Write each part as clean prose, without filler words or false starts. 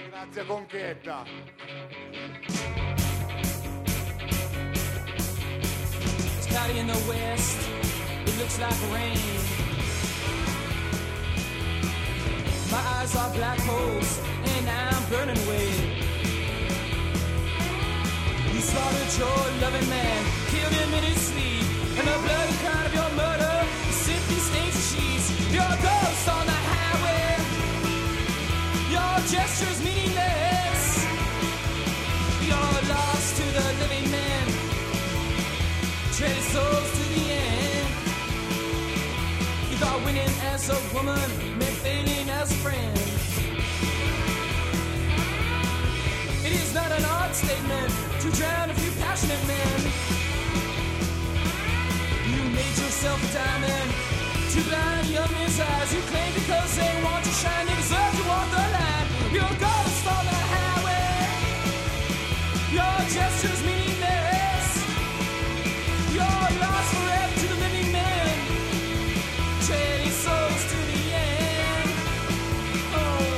Grazie Conchetta. It's cloudy in the west, it looks like rain. My eyes are black holes and I'm burning away. You slaughtered your loving man, killed him in his sleep, and the bloody crown of your murder simply stains the sheets. Your ghost on the highway, your gestures meaningless. You're lost to the living man, traded souls to the end. You thought winning as a woman meant failing as a friend. It is not an odd statement to drown a few passionate men. You made yourself a diamond to blind young men's eyes. You claim because they want to shine, they deserve to walk the line. You're a ghost on the highway, your gestures meaningless. You're lost forever to the living man, trading souls to the end. Oh.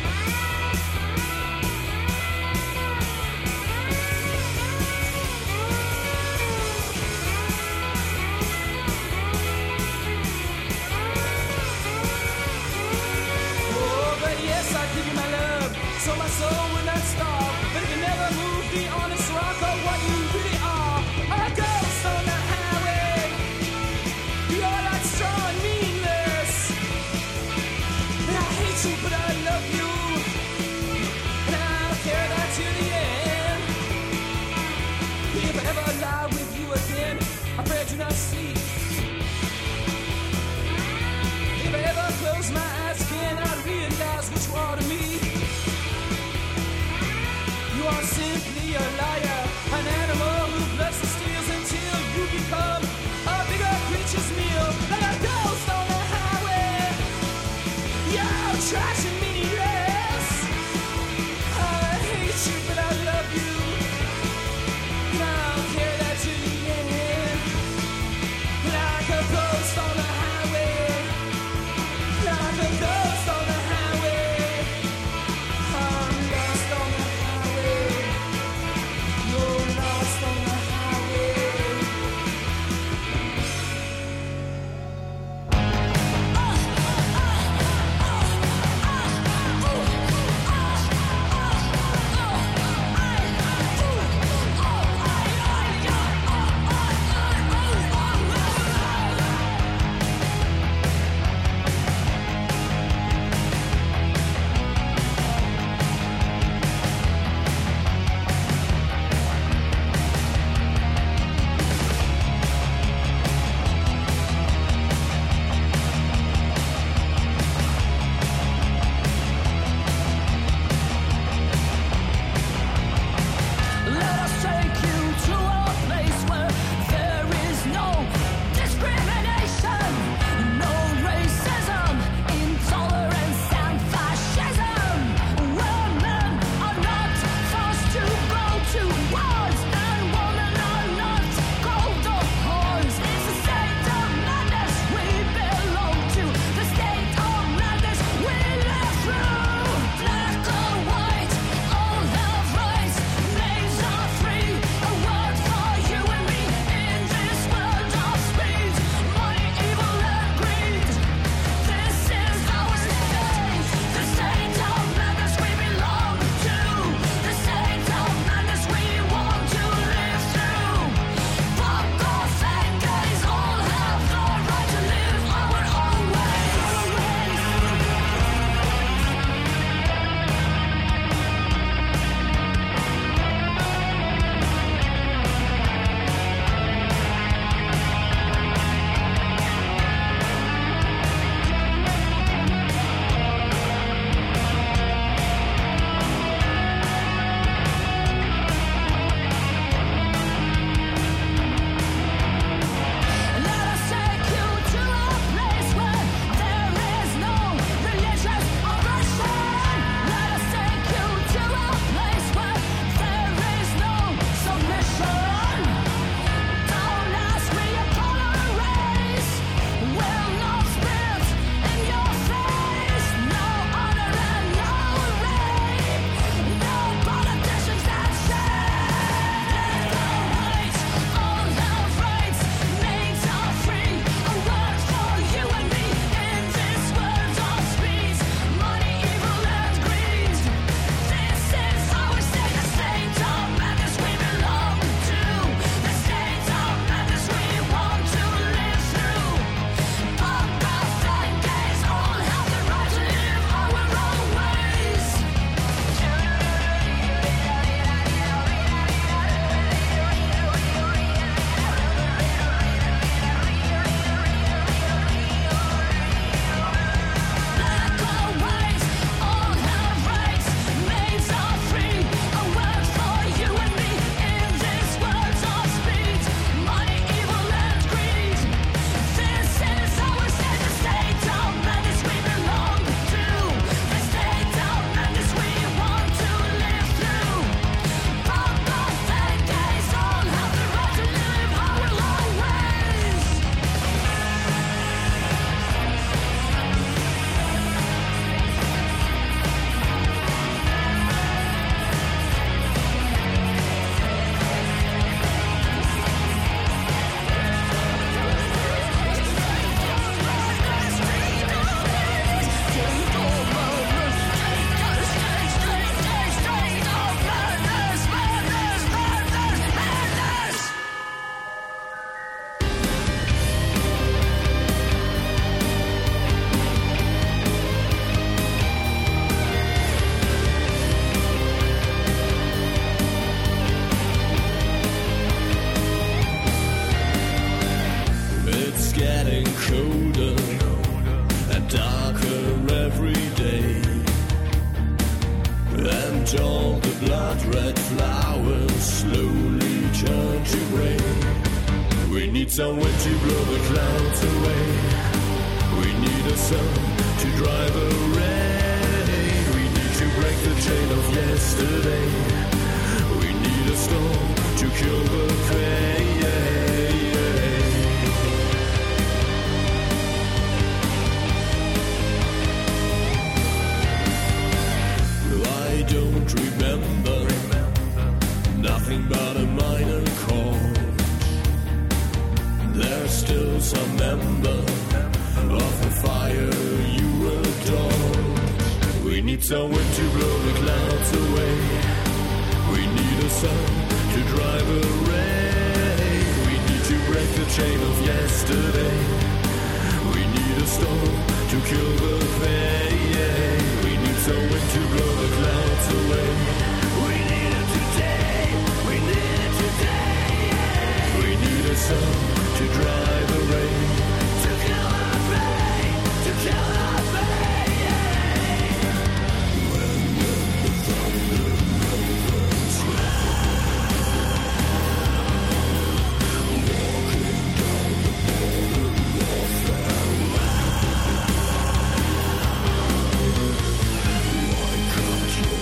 Give you my love, so my soul would not starve. But it can never move the honest rock of what you really are. A ghost on the highway, you're not strong and meaningless. And I hate you, but I love you, and I'll carry that to the end. If I ever lie with you again, I pray I do not sleep. If I ever close my eyes again, I realize what you are to me. You are simply a liar, an animal who bloods and steals until you become a bigger creature's meal. Like a ghost on the highway, you're trash and meaningless. I hate you, but I love you, and I'll carry that to the end. Like a ghost on the highway, like a ghost on the highway, I'm lost on the highway, you're lost on the highway. And all the blood-red flowers slowly turn to gray. We need some wind to blow the clouds away. We need a sun to drive a rain. We need to break the chain of yesterday. We need a storm to kill the pain. I don't remember nothing but a minor chord. There's still some ember of the fire you adored. We need some wind to blow the clouds away. We need a sun to drive a rain. We need to break the chain of yesterday. We need a storm to kill the pain. We need some wind to blow the clouds away. We need it today. We need it today. We need a sun to drive the rain. To kill our pain. To kill our pain. When the thunder rolls, walking down the border warfare. Why can't you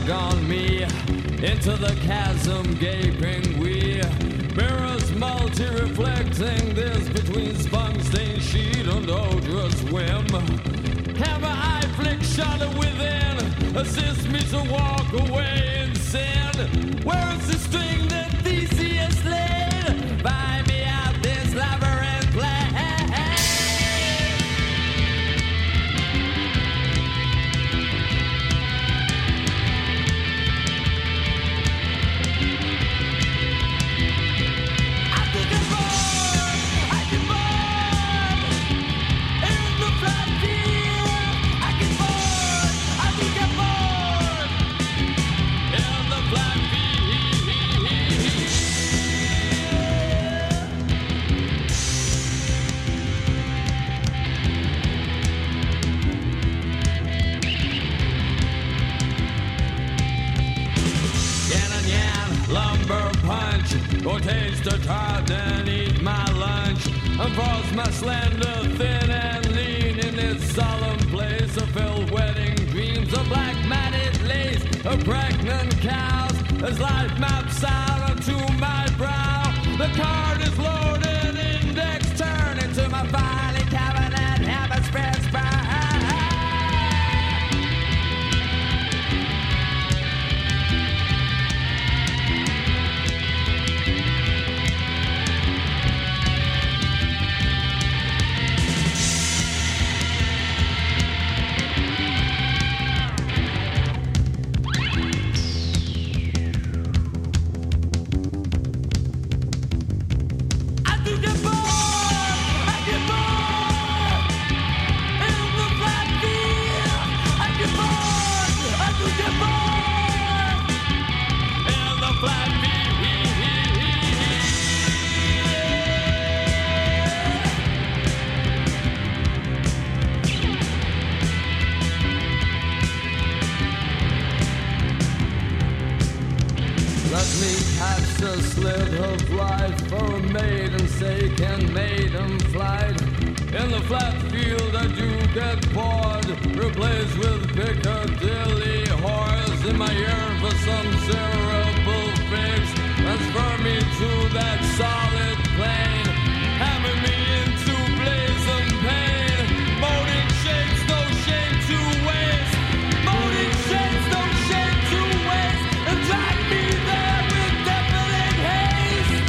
gone me into the chasm gaping we. Mirrors multi-reflecting this between spunk-stained sheet and odorous whim. Hammer eye flick shudder within, assist me to walk away in sin. Where is the string that Theseus laid? Find me out this labyrinth play. Go taste the tart and eat my lunch, and pause my slender, thin and lean in this solemn place of filled wedding dreams of black matted lace, of pregnant cows, as life maps out onto my brow. The card is loaded, index turn into my filing cabinet, hammer spreads brow. A slit of light for a maiden's sake and maiden flight. In the flat field I do get bored, replaced with Piccadilly horrors. In my yearn for some cerebral fix, transfer me to that solid plane, hammer me into blazing pain. Moaning shakes, no shame to waste. Moaning shakes, no shame to waste. And drag me there with deafening haste.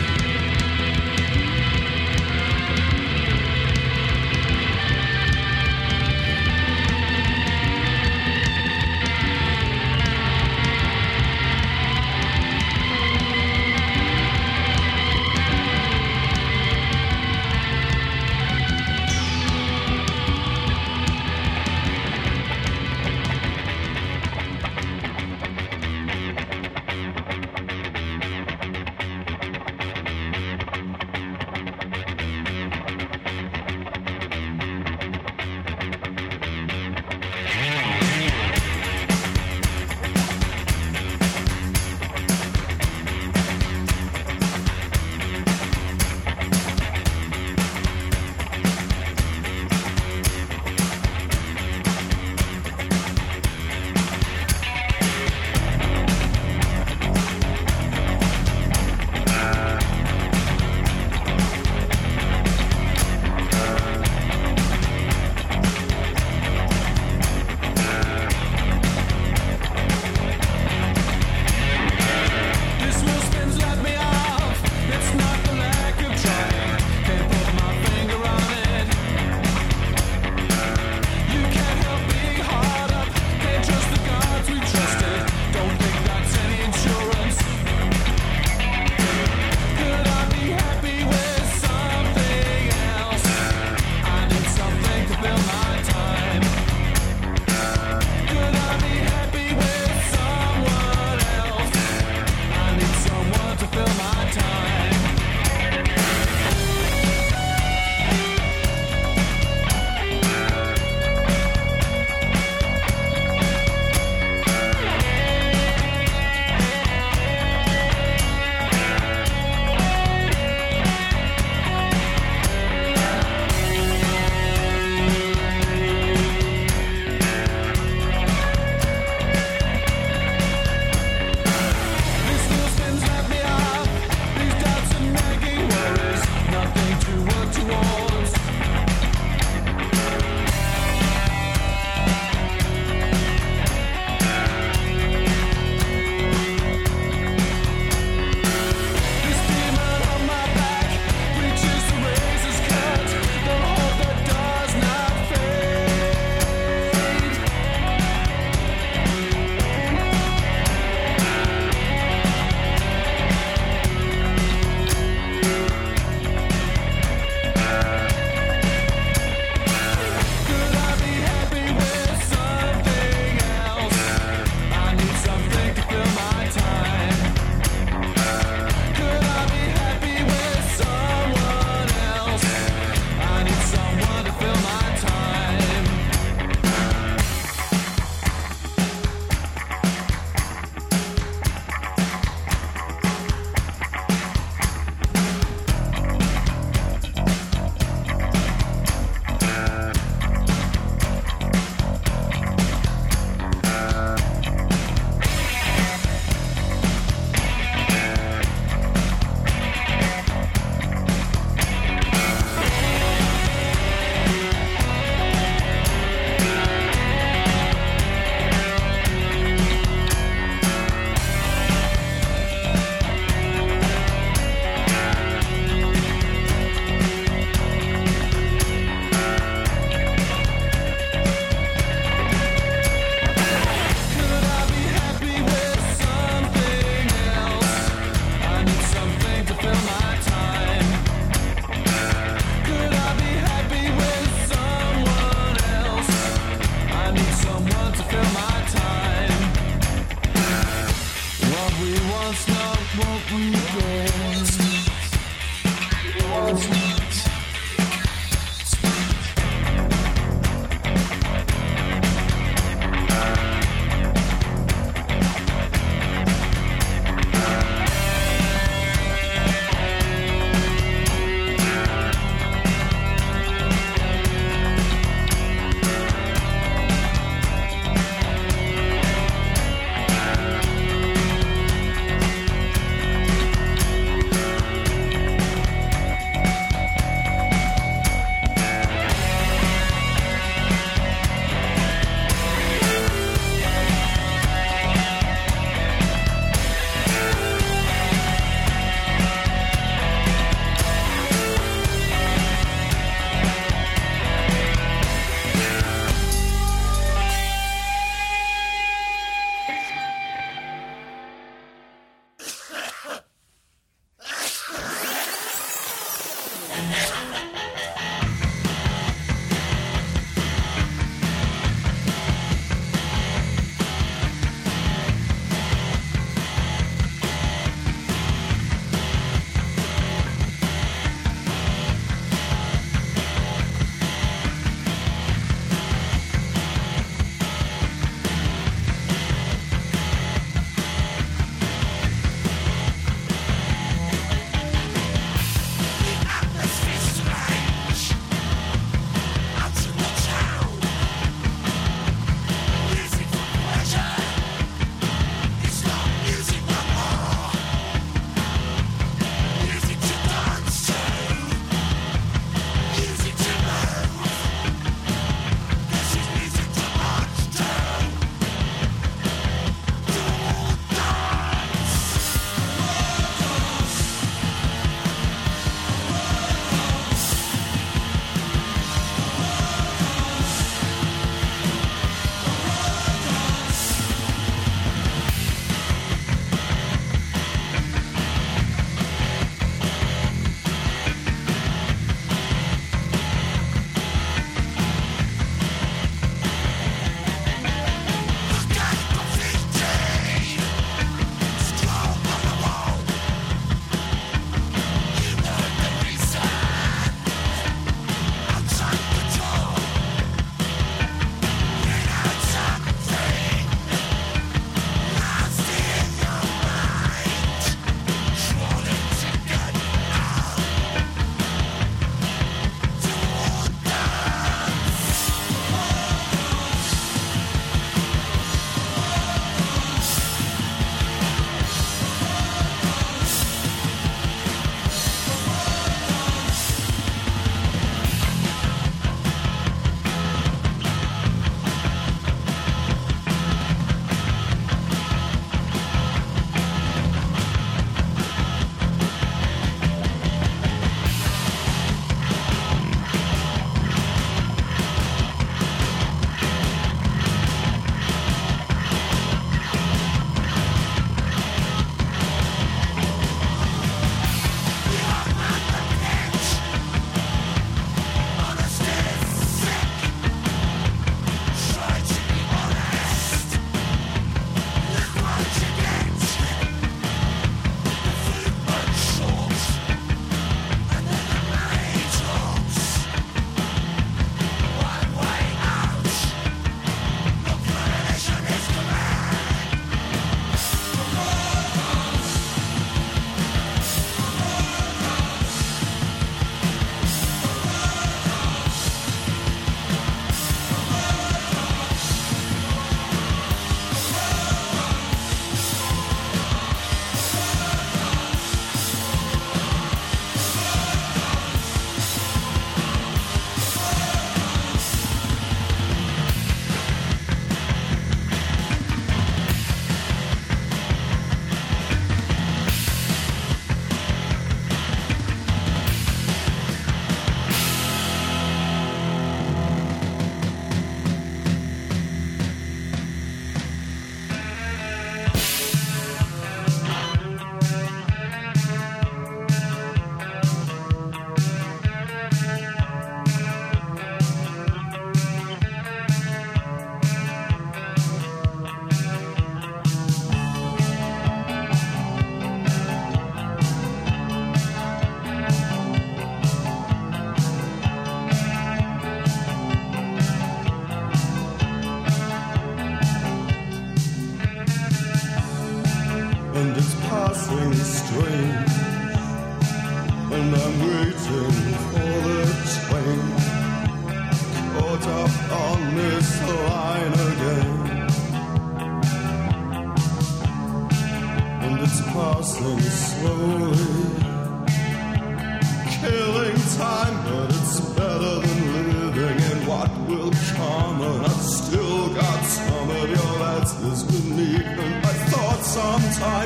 Atmosphere's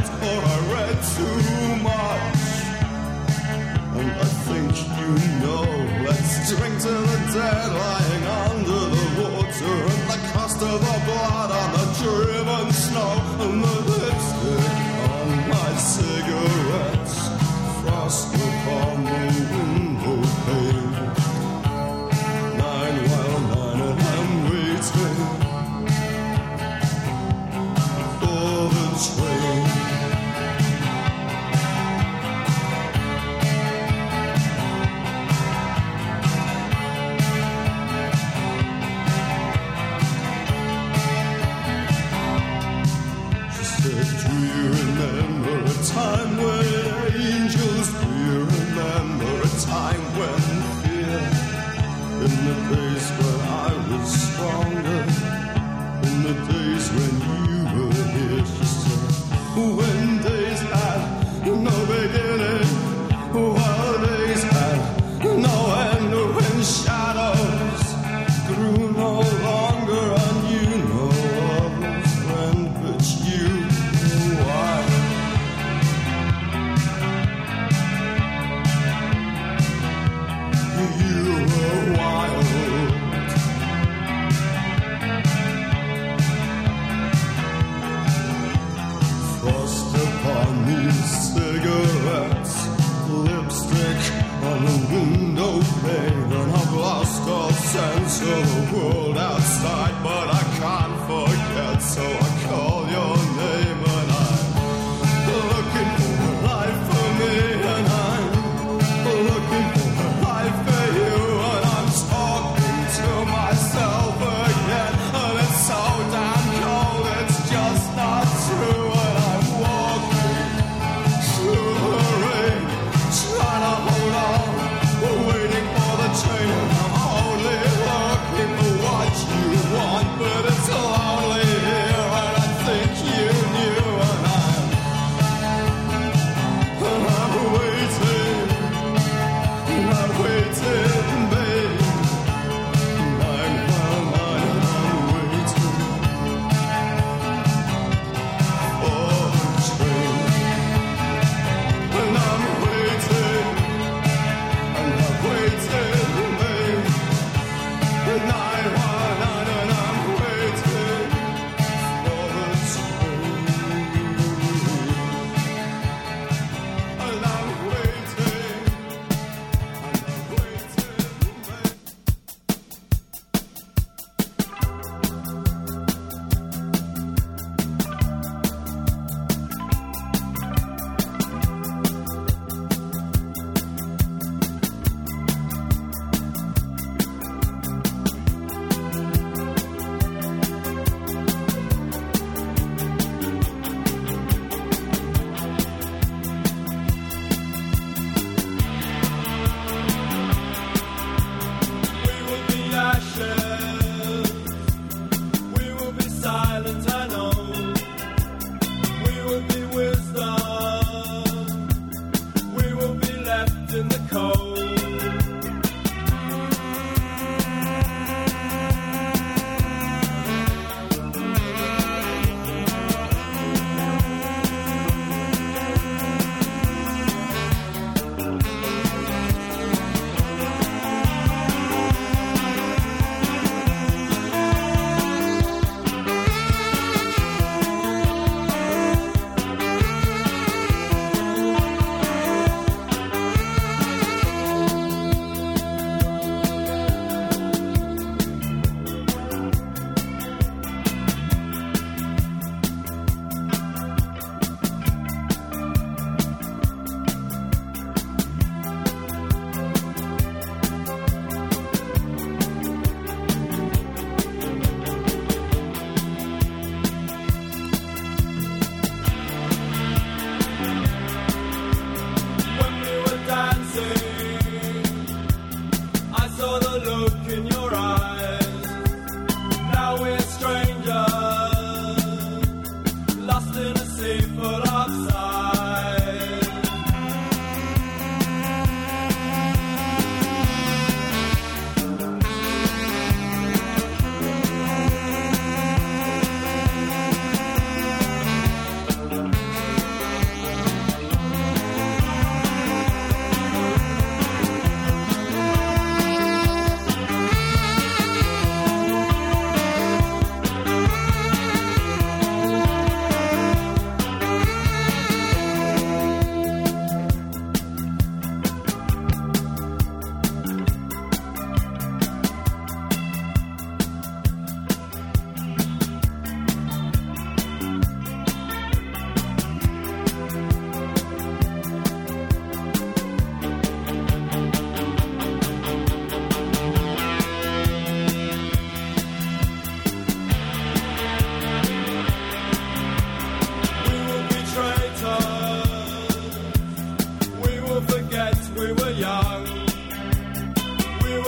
night, or I read too much. And I think you know, let's drink to the dead lying under the water, and the cost of the blood on the driven snow, and the lipstick on my cigarettes, frost upon the window pane. 9 while 9 and I'm waiting for the train. Time when angels, do you remember a time when fear, in the days when I was stronger, in the days when you were here, she said, when days had no beginning, while days had no end, when shadows grew no longer on you, no other's friend but you. Why? Cigarettes, lipstick on the window pane, and I've lost all sense of the world outside, but I can't forget, so I call your name, and I'm looking for a life for me, and I'm looking for a life for you, and I'm talking to myself again, and it's so damn cold, it's just not true, and I'm walking through the rain, trying to hold on, waiting for the train, and I'm only looking for what you want, but it's lonely here, and I think you knew, and I'm waiting, babe, 9 while 9, and I'm waiting for the train. And I'm waiting, babe. 9 while 9, and I'm waiting for the train. And I'm waiting, babe. We will be ashes, we will be silent, I know. We will be wisdom, we will be left in the cold.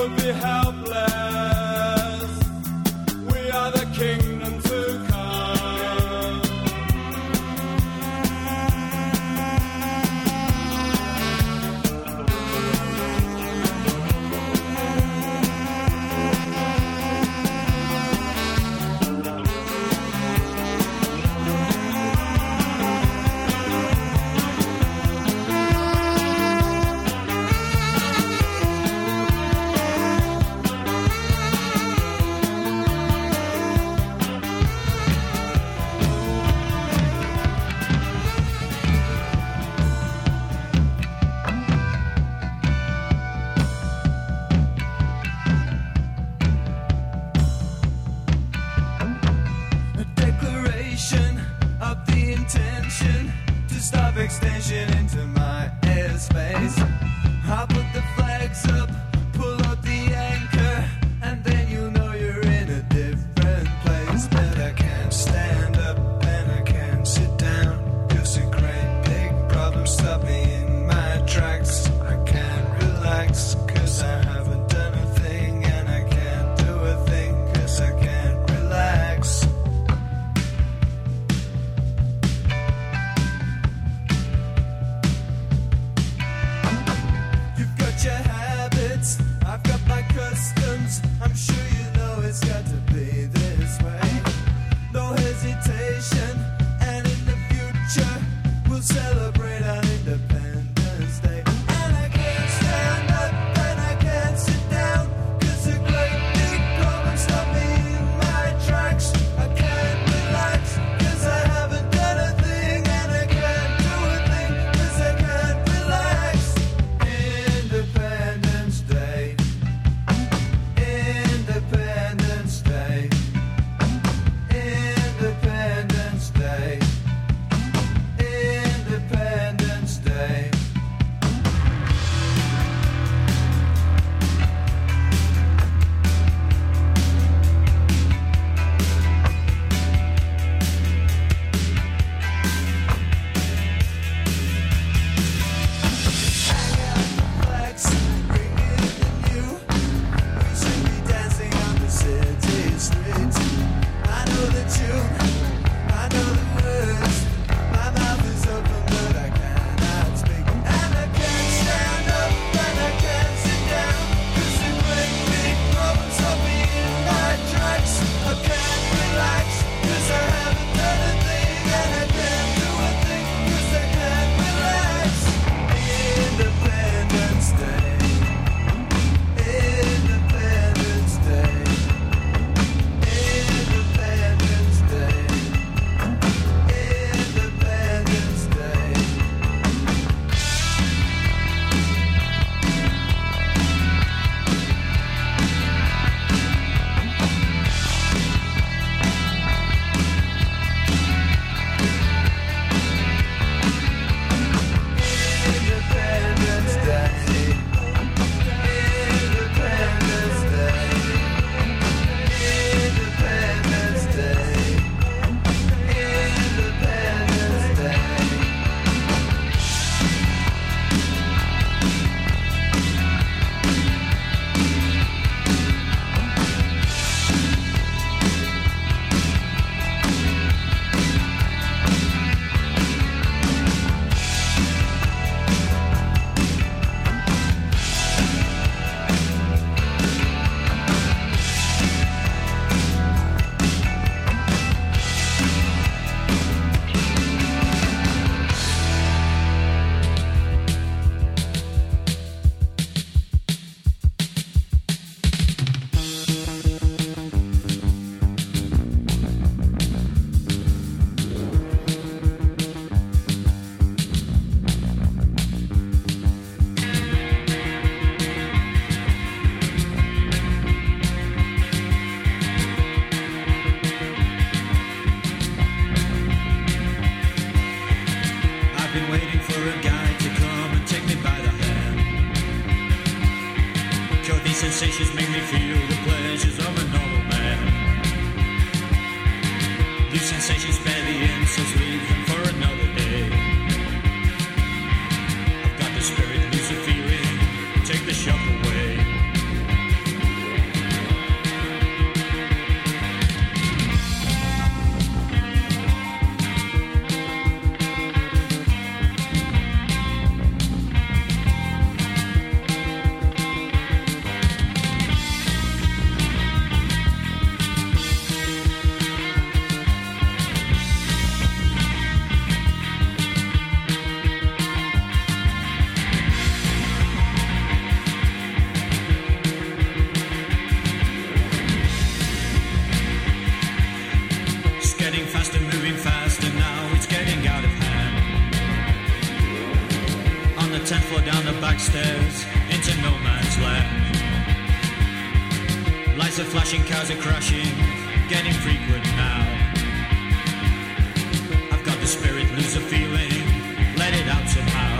will be helpless. We are the kingdom to come. Extension into my airspace. I put the flags up, pull out the anchor, and then you know you're in a different place. But I can't stand up and I can't sit down. There's a great big problem stop me in my tracks. I can't relax cause I haven't done a thing, and I can't do a thing cause I can't relax. Your habits, I've got my customs. I'm sure you know it's got to be this way. No hesitation, and in the future we'll celebrate our Independence Day. And I can't stand up and I can't sit down, cause a great big problem stopped me in my tracks. I can't relax cause I haven't done a thing, and I can't do a thing cause I can't relax. Independence Day. Independence Day. Independence Day. Independence Day. Flags, bring it in you. We should be dancing on the city streets. I know the tune, I know the words. My mouth is open but I cannot speak. And I can't stand up and I can't sit down, cause the great big problem stopped me in my tracks. I can't relax cause I haven't done a thing, and I can't do a thing cause I can't relax. Independence Day. Independence Day. Independence Day. Independence Day. Independence Day. Independence Day. Independence Day. Independence Day. I've been waiting for a guy to come and take me by the hand. 'Cause these sensations make me feel the pleasures of a normal man. These sensations spare the insults, leave them for another day. I've got the spirit, lose the feeling, take the shock away. dark stairs into no man's land. Lights are flashing, cars are crashing, getting frequent now. I've got the spirit, lose the feeling, let it out somehow.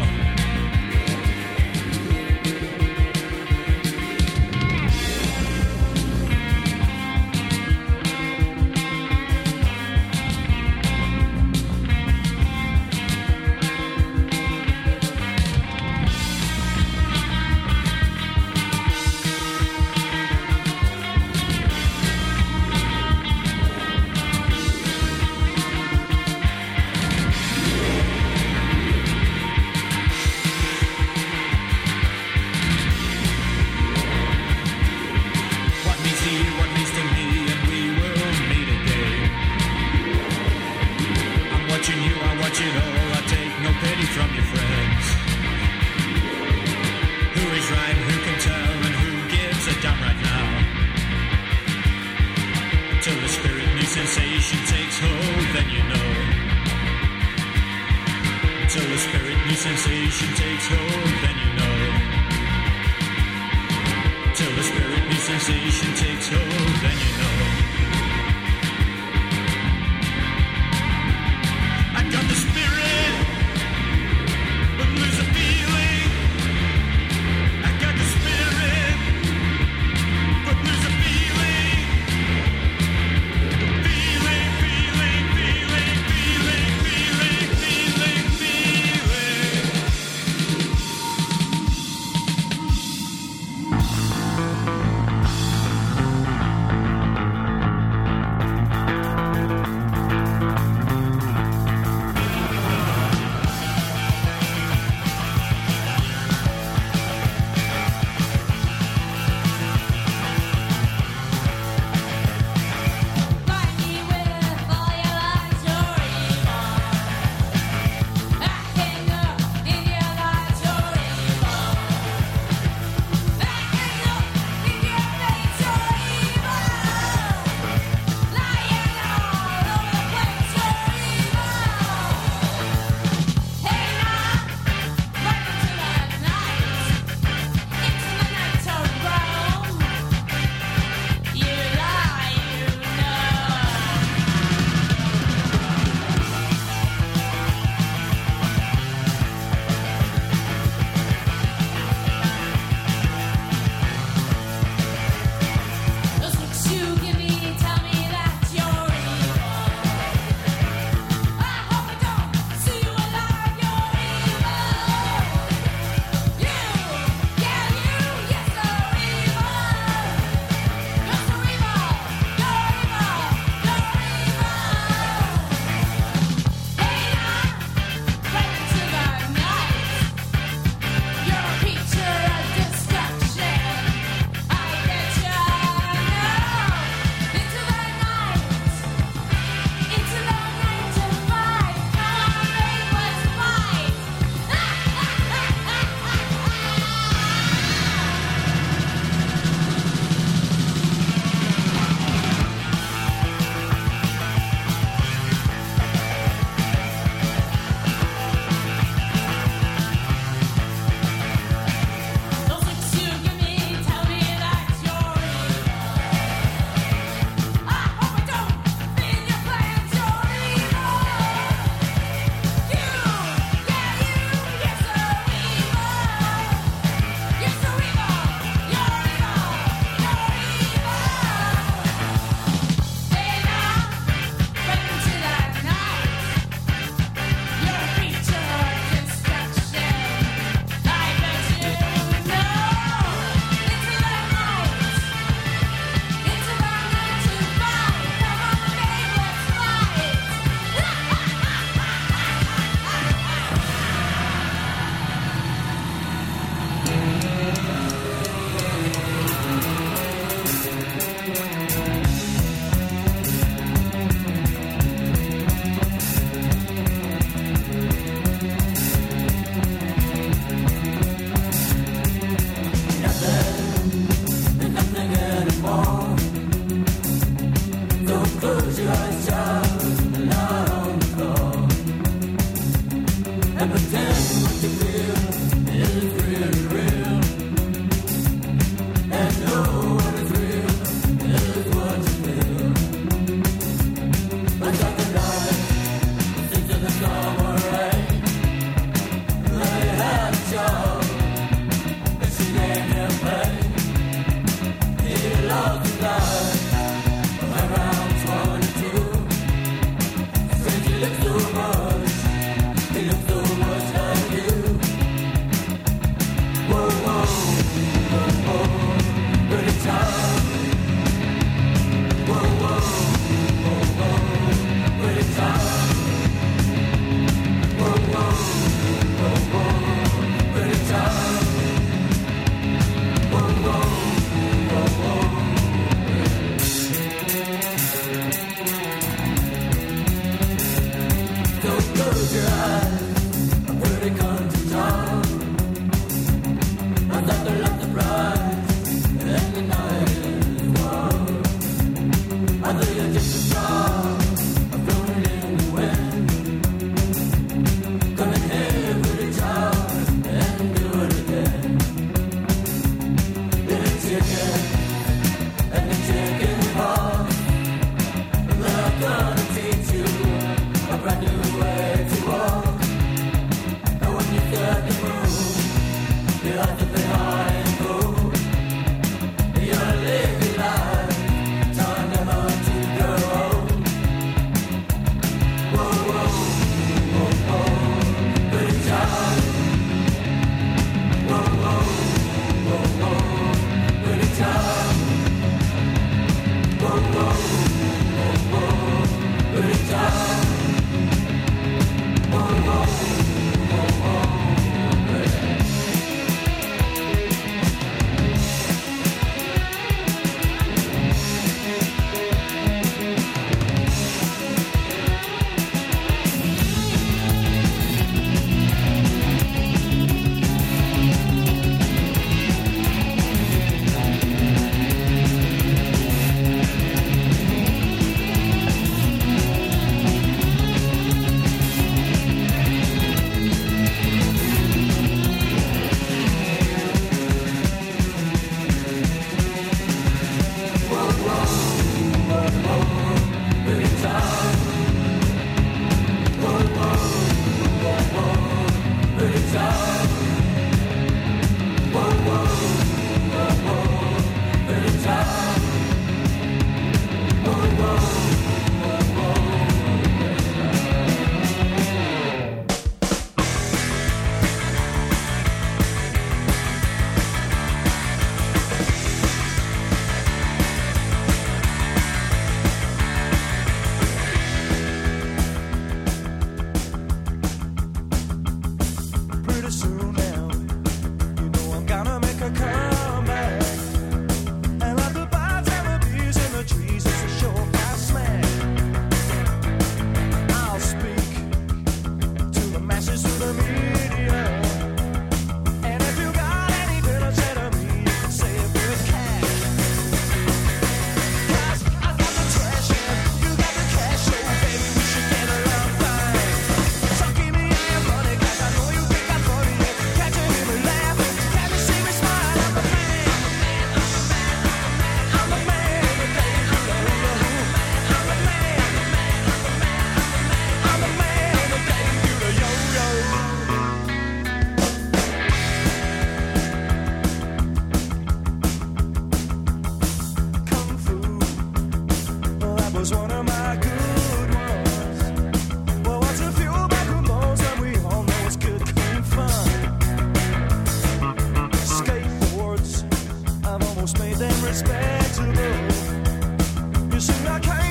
almost made them respectable. You see, I can't